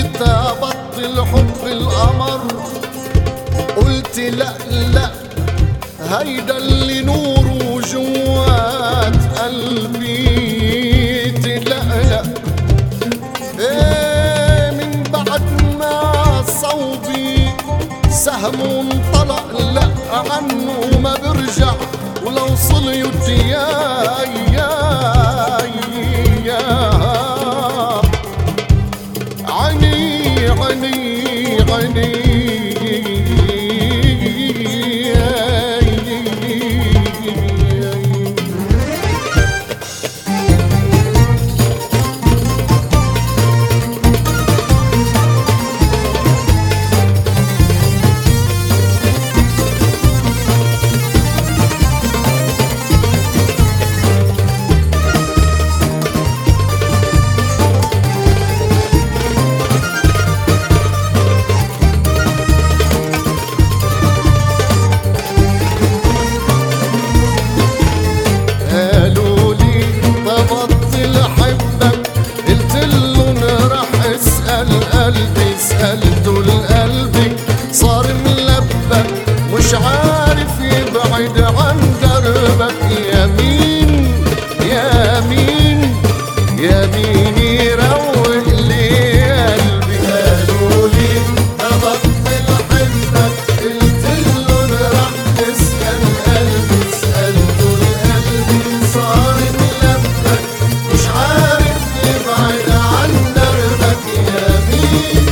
تبطل حب القمر، قلت لا لا هيدا اللي نوره جوات قلبي، لا لا ايه من بعد ما صوبي سهم انطلق لا عنه ما برجع، ولو صليت يا عيني عيني عيني سألته لقلبي صار ملبك مش عارف يبعد عن دربك، يمين يمين يمين يروق لي قلبي. قالوا لي أبطل حبك قلت لهم راح اسأل قلبي، سألته لقلبي صار ملبك مش عارف يبعد عن دربك، يمين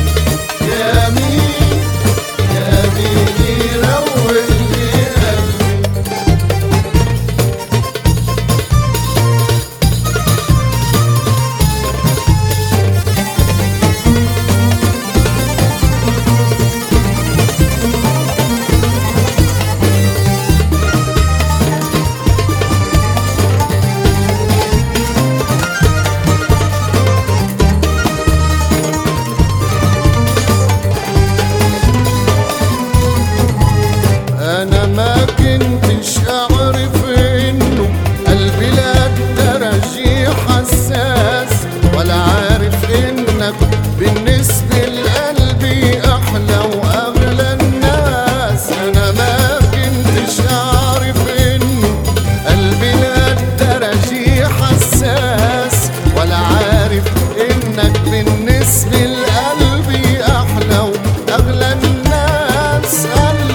أنا ما كنتش أعرف إنه قلبي لهالدرجة حساس، ولا عارف إنك بالنسبة لقلبي أحلى وأغلى الناس. أنا ما كنتش أعرف إنه قلبي لهالدرجة حساس، ولا عارف إنك بالنسبة لقلبي أحلى وأغلى الناس.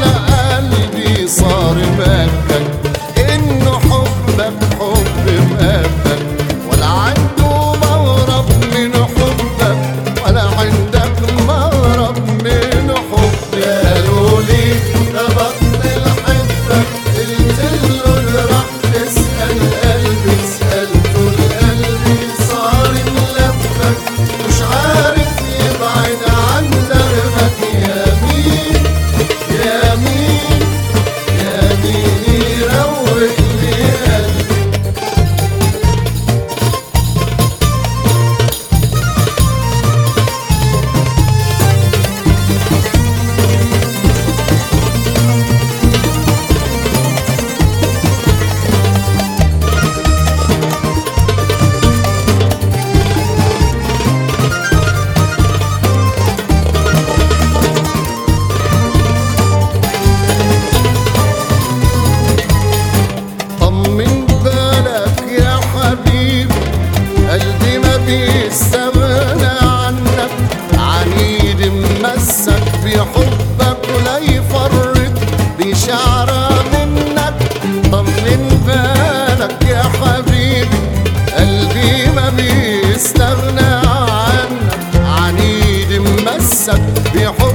صار مهبك إنه حبك حب مهبك، ولا عنده مهرب من حبك ولا عندك مهرب من حبك. قالوا لي تبطل حبك قلت لهم راح اسأل قلبي، سألته لقلبي صار ملبك مش عارف يبعد عن دربك، يمين يمين قلبي ما بيستغنى عنك، عنيد ممسك بحبك ولا يفرط بشعرة منك. طمن بالك يا حبيبي قلبي ما بيستغنى عنك، عنيد ممسك بحبك